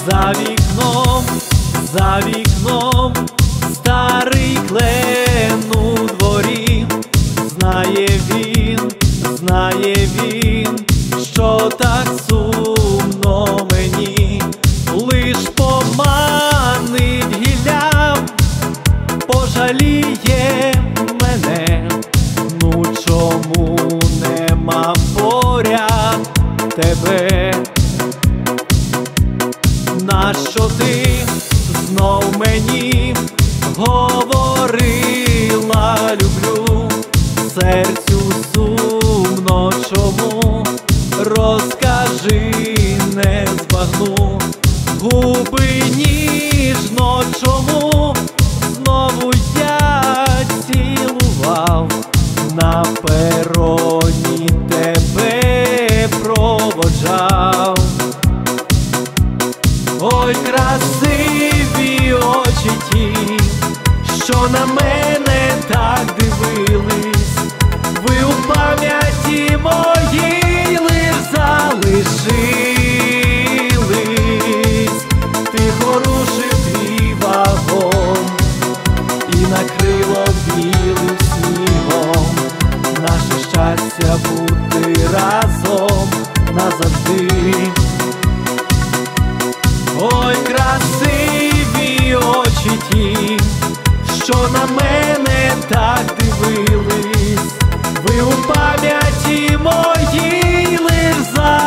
за вікном старий клен у дворі. Знає він, що так сумно мені, лиш поманить гіллям, пожаліє мене. Ну чому нема поряд тебе? Нащо ти знов мені говорила люблю? Серцю сумно чому? Розкажи, не збагну. Губи ніжно чому? Знову я цілував, на пероні тебе проводжав. Ой, красиві очі ті, що на мене так дивились, ви у пам'яті моїй лиш залишились. Тихо рушив твій вагон і накрило білим снігом наше щастя бути разом назавжди. Ой, красиві очі ті, що на мене так дивились, ви у пам'яті моїй лиш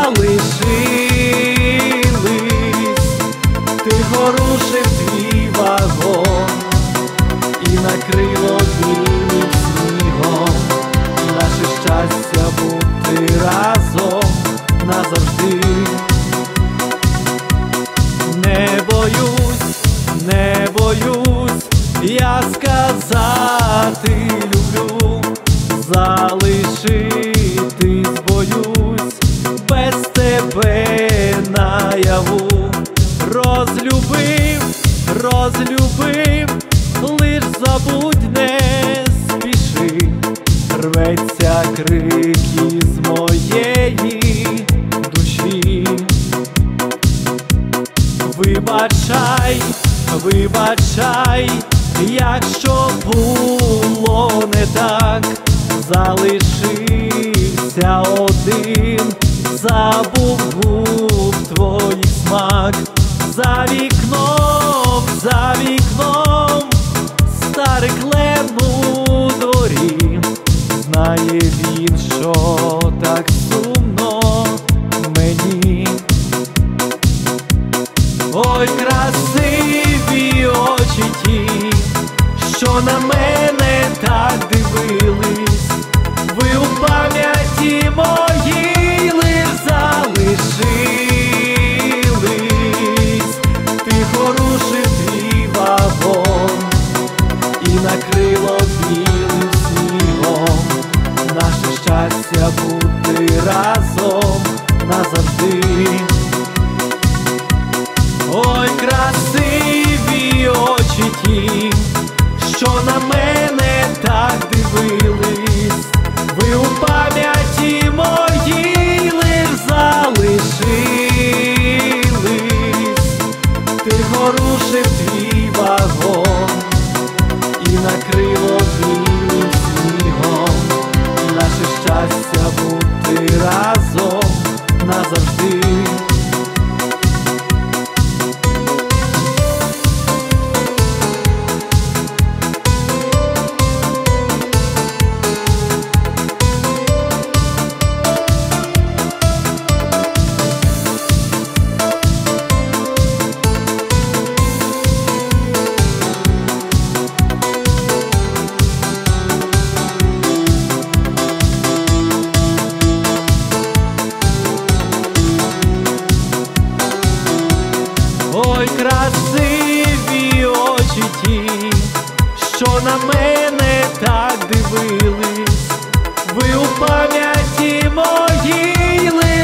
залишились. Тихо рушив твій вагон і накрило білим снігом наше щастя бути разом назавжди. Не боюсь я сказати люблю, залишитись боюсь без тебе наяву. Розлюбив, лиш забудь, не спіши, рветься крик із моєї душі. Вибачай, якщо було не так, залишився один, забув губ твоїх смак. За вікном старий клен у дворі, знає він, що так сумно мені. Ой, красиві очі ті, що на мене так дивились, ви у пам'яті моїй лиш залишились. Тихо рушив твій вагон і накрило білим снігом наше щастя бути разом назавжди. Ой, красиві очі ті, що на мене так дивились, ви у пам'яті моїй лиш залишились. Тихо рушив твій вагон і накрило білим снігом наше щастя бути разом назавжди. Ой, красиві очі ті, що на мене так дивились, ви у пам'яті моїй лиш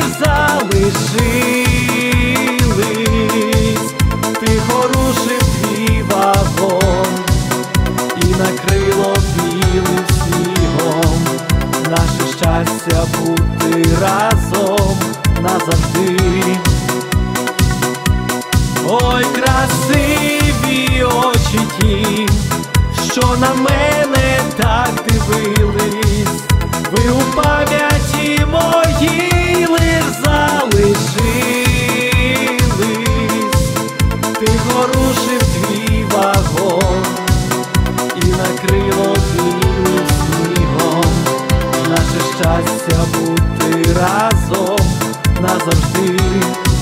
залишились. Тихо рушив твій вагон і накрило білим снігом наше щастя бути разом назавжди. красиві очі ті, що на мене так дивились, ви у пам'яті моїй лиш залишились. Ти горушив твій вагон і накрило білим снігом наше щастя бути разом назавжди.